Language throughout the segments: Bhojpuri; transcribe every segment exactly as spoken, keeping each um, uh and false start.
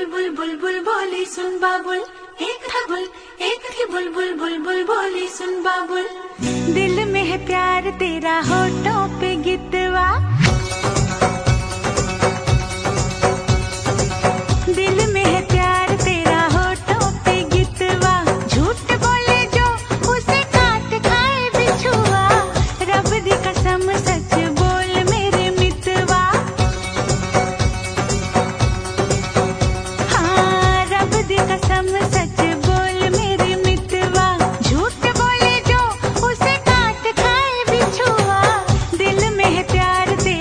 बुलबुल बुलबुल बोली सुन बाबुल, एक था बुल एक थी बुलबुल बुलबुल बोली सुन बाबुल। दिल में है प्यार तेरा होठों पे गितवा, दिल में है प्यार तेरा होठों पे गितवा। झूठ बोले जो उसे काट खाए बिछुआ, रब दी कसम सच बोल मेरे मितवा। हाँ रब दी कसम सच बोल मेरे मितवा। झूठ बोले जो उसे काट खाए बिछुआ, दिल में है प्यार तेरा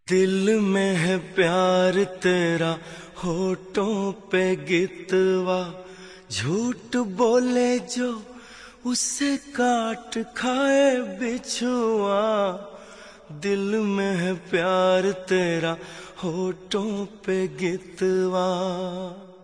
दिल में है प्यार तेरा होठों पे गितवा, झूठ बोले जो उसे काट खाए बिछुआ। दिल में है प्यार तेरा होठों पे गितवा।